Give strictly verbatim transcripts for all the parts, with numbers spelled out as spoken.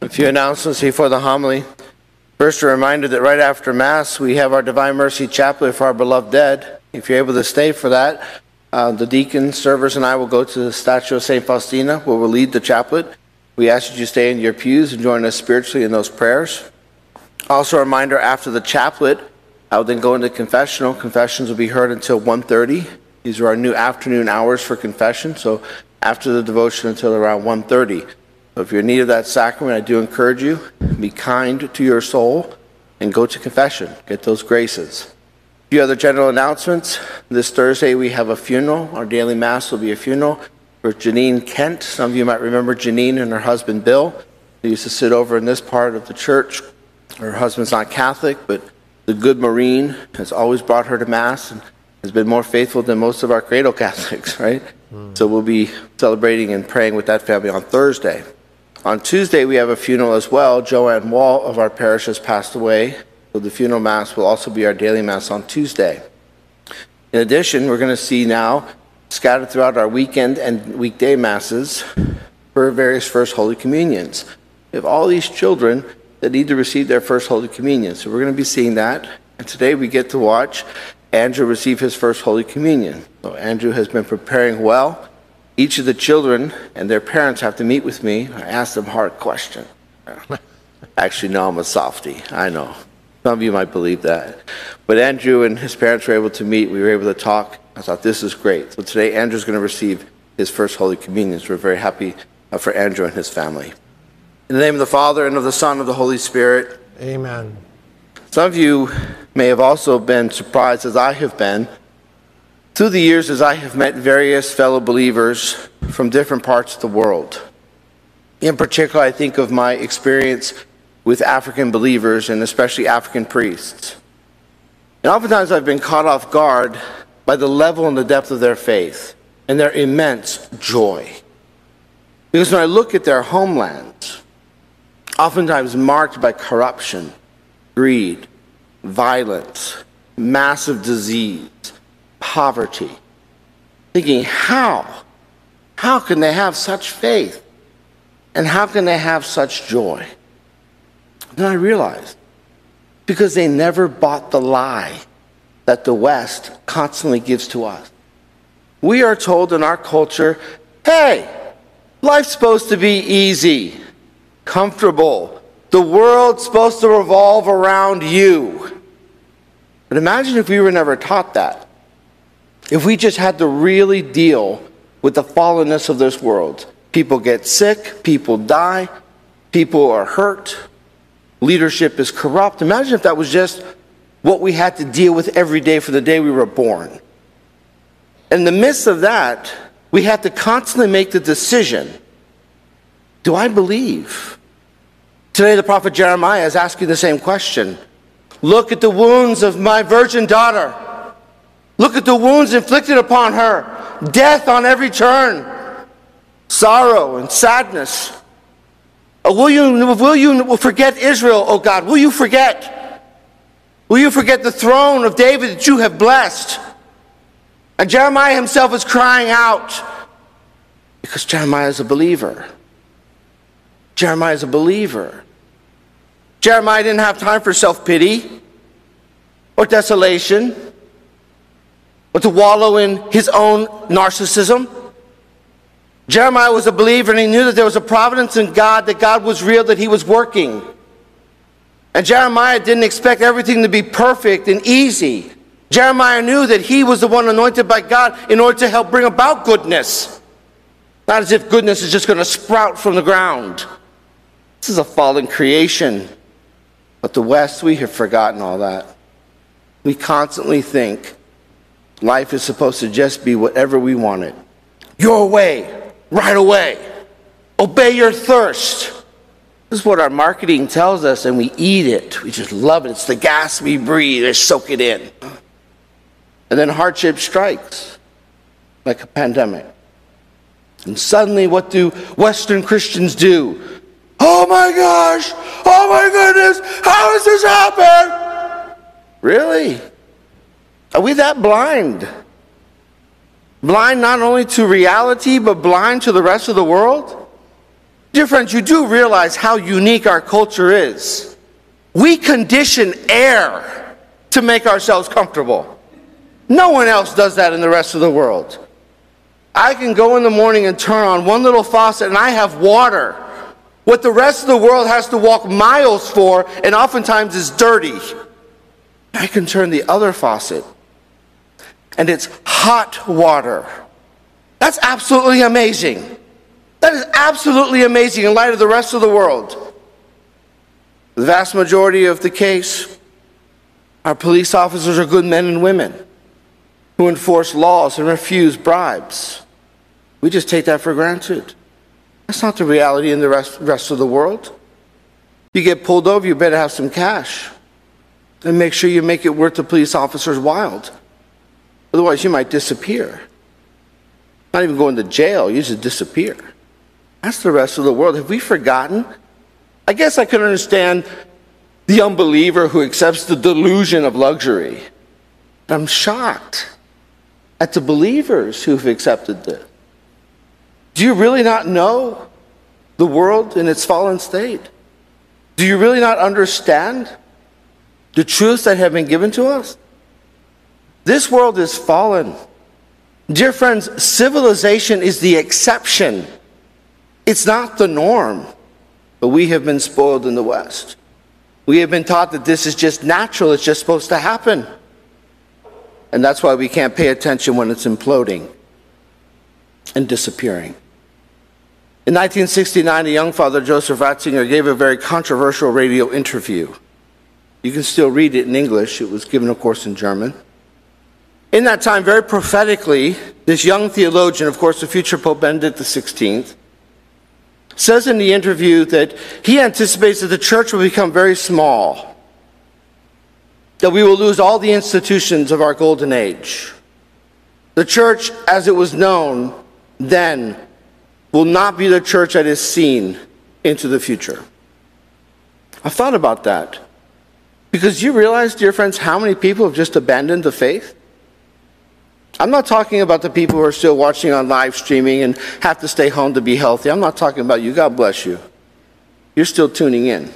A few announcements before the homily. First, a reminder that right after Mass, we have our Divine Mercy Chaplet for our beloved dead. If you're able to stay for that, uh, the deacons, servers, and I will go to the statue of Saint Faustina, where we'll lead the chaplet. We ask that you stay in your pews and join us spiritually in those prayers. Also, a reminder, after the chaplet, I will then go into confessional. Confessions will be heard until one thirty. These are our new afternoon hours for confession, so after the devotion until around one thirty. So if you're in need of that sacrament, I do encourage you, be kind to your soul and go to confession. Get those graces. A few other general announcements. This Thursday we have a funeral. Our daily Mass will be a funeral for Janine Kent. Some of you might remember Janine and her husband Bill. They used to sit over in this part of the church. Her husband's not Catholic, but the good Marine has always brought her to Mass and has been more faithful than most of our cradle Catholics, right? Mm. So we'll be celebrating and praying with that family on Thursday. On Tuesday, we have a funeral as well. Joanne Wall of our parish has passed away, so the funeral Mass will also be our daily Mass on Tuesday. In addition, we're going to see now, scattered throughout our weekend and weekday Masses, for various First Holy Communions. We have all these children that need to receive their First Holy Communion, so we're going to be seeing that. And today we get to watch Andrew receive his First Holy Communion. So Andrew has been preparing well. Each of the children and their parents have to meet with me. I ask them hard questions. Actually, no, I'm a softie. I know. Some of you might believe that. But Andrew and his parents were able to meet. We were able to talk. I thought, this is great. So today, Andrew's going to receive his First Holy Communion. So we're very happy for Andrew and his family. In the name of the Father, and of the Son, and of the Holy Spirit. Amen. Some of you may have also been surprised, as I have been, through the years as I have met various fellow believers from different parts of the world. In particular, I think of my experience with African believers and especially African priests. And oftentimes I've been caught off guard by the level and the depth of their faith and their immense joy. Because when I look at their homelands, oftentimes marked by corruption, greed, violence, massive disease, poverty, thinking, how? How can they have such faith? And how can they have such joy? Then I realized, because they never bought the lie that the West constantly gives to us. We are told in our culture, hey, life's supposed to be easy, comfortable. The world's supposed to revolve around you. But imagine if we were never taught that. If we just had to really deal with the fallenness of this world. People get sick, people die, people are hurt, leadership is corrupt. Imagine if that was just what we had to deal with every day for the day we were born. In the midst of that, we had to constantly make the decision, do I believe? Today the prophet Jeremiah is asking the same question. Look at the wounds of my virgin daughter. Look at the wounds inflicted upon her. Death on every turn. Sorrow and sadness. Oh, will you, will you forget Israel, oh God? Will you forget? Will you forget the throne of David that you have blessed? And Jeremiah himself is crying out because Jeremiah is a believer. Jeremiah is a believer. Jeremiah didn't have time for self-pity or desolation, or to wallow in his own narcissism. Jeremiah was a believer, and he knew that there was a providence in God, that God was real, that he was working. And Jeremiah didn't expect everything to be perfect and easy. Jeremiah knew that he was the one anointed by God in order to help bring about goodness. Not as if goodness is just going to sprout from the ground. This is a fallen creation. But the West, we have forgotten all that. We constantly think life is supposed to just be whatever we want it. Your way, right away. Obey your thirst. This is what our marketing tells us, and we eat it. We just love it. It's the gas we breathe. We soak it in. And then hardship strikes, like a pandemic. And suddenly, what do Western Christians do? Oh my gosh! Oh my goodness! How has this happened? Really? Are we that blind? Blind not only to reality, but blind to the rest of the world? Dear friends, you do realize how unique our culture is. We condition air to make ourselves comfortable. No one else does that in the rest of the world. I can go in the morning and turn on one little faucet and I have water. What the rest of the world has to walk miles for and oftentimes is dirty. I can turn the other faucet and it's hot water. That's absolutely amazing. That is absolutely amazing in light of the rest of the world. The vast majority of the case, our police officers are good men and women who enforce laws and refuse bribes. We just take that for granted. That's not the reality in the rest, rest of the world. You get pulled over, you better have some cash. And make sure you make it worth the police officer's while. Otherwise, you might disappear. Not even going to jail, you just disappear. That's the rest of the world. Have we forgotten? I guess I could understand the unbeliever who accepts the delusion of luxury. I'm shocked at the believers who've accepted this. Do you really not know the world in its fallen state? Do you really not understand the truths that have been given to us? This world is fallen. Dear friends, civilization is the exception. It's not the norm. But we have been spoiled in the West. We have been taught that this is just natural, it's just supposed to happen. And that's why we can't pay attention when it's imploding and disappearing. In nineteen sixty-nine, a young father, Joseph Ratzinger, gave a very controversial radio interview. You can still read it in English. It was given, of course, in German. In that time, very prophetically, this young theologian, of course, the future Pope Benedict the sixteenth, says in the interview that he anticipates that the church will become very small, that we will lose all the institutions of our golden age. The church, as it was known then, will not be the church that is seen into the future. I've thought about that. Because you realize, dear friends, how many people have just abandoned the faith? I'm not talking about the people who are still watching on live streaming and have to stay home to be healthy. I'm not talking about you. God bless you. You're still tuning in.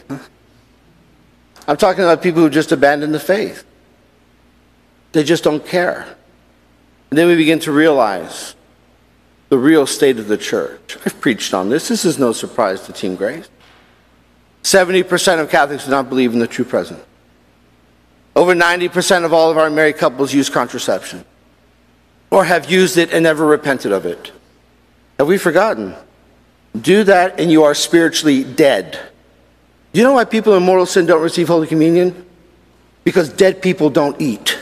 I'm talking about people who just abandoned the faith. They just don't care. And then we begin to realize the real state of the church. I've preached on this. This is no surprise to Team Grace. seventy percent of Catholics do not believe in the true present. Over ninety percent of all of our married couples use contraception, or have used it and never repented of it. Have we forgotten? Do that and you are spiritually dead. Do you know why people in mortal sin don't receive Holy Communion? Because dead people don't eat.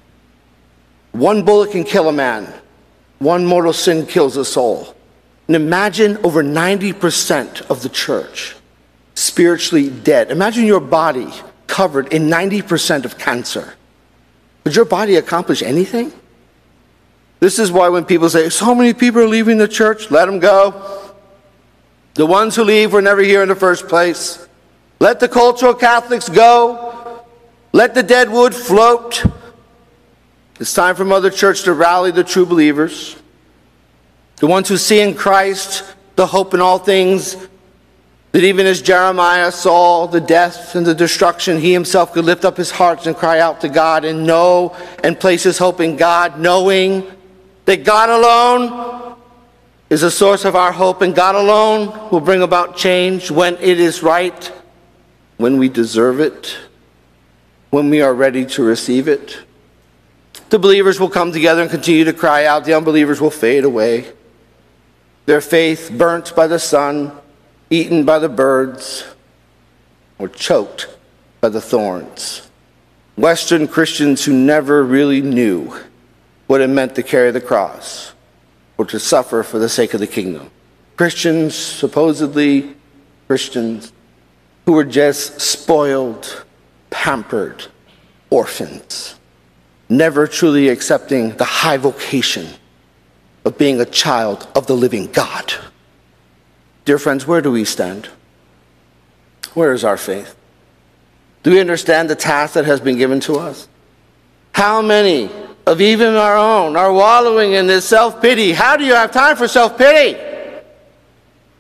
One bullet can kill a man. One mortal sin kills a soul. And imagine over ninety percent of the church spiritually dead. Imagine your body covered in ninety percent of cancer. Would your body accomplish anything? This is why when people say, so many people are leaving the church, let them go. The ones who leave were never here in the first place. Let the cultural Catholics go. Let the dead wood float. It's time for Mother Church to rally the true believers, the ones who see in Christ the hope in all things, that even as Jeremiah saw the death and the destruction, he himself could lift up his heart and cry out to God and know and place his hope in God, knowing that God alone is the source of our hope, and God alone will bring about change when it is right, when we deserve it, when we are ready to receive it. The believers will come together and continue to cry out. The unbelievers will fade away. Their faith burnt by the sun, eaten by the birds, or choked by the thorns. Western Christians who never really knew what it meant to carry the cross or to suffer for the sake of the kingdom. Christians, supposedly Christians, who were just spoiled, pampered orphans, never truly accepting the high vocation of being a child of the living God. Dear friends, where do we stand? Where is our faith? Do we understand the task that has been given to us? How many of even our own are wallowing in this self-pity? How do you have time for self-pity?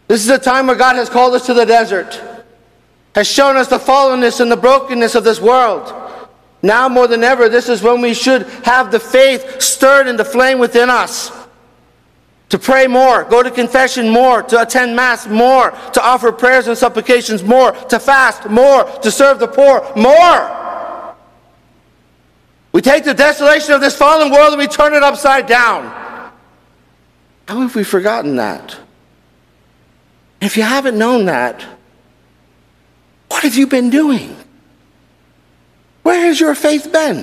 This is a time where God has called us to the desert, has shown us the fallenness and the brokenness of this world. Now more than ever, this is when we should have the faith stirred in the flame within us. To pray more, go to confession more, to attend Mass more, to offer prayers and supplications more, to fast more, to serve the poor more. We take the desolation of this fallen world and we turn it upside down. How have we forgotten that? If you haven't known that, what have you been doing? Where has your faith been?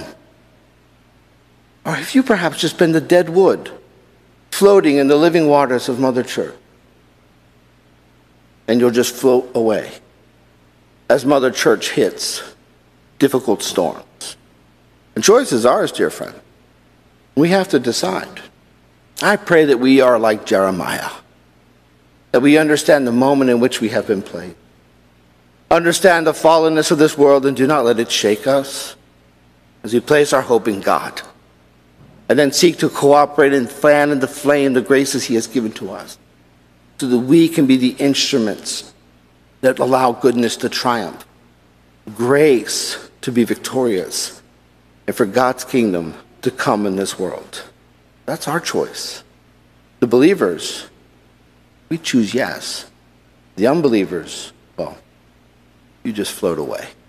Or have you perhaps just been the dead wood, floating in the living waters of Mother Church? And you'll just float away as Mother Church hits difficult storms. And choice is ours, dear friend. We have to decide. I pray that we are like Jeremiah, that we understand the moment in which we have been placed. Understand the fallenness of this world and do not let it shake us as we place our hope in God. And then seek to cooperate and fan in the flame the graces he has given to us, so that we can be the instruments that allow goodness to triumph, grace to be victorious, and for God's kingdom to come in this world. That's our choice. The believers, we choose yes. The unbelievers, well, you just float away.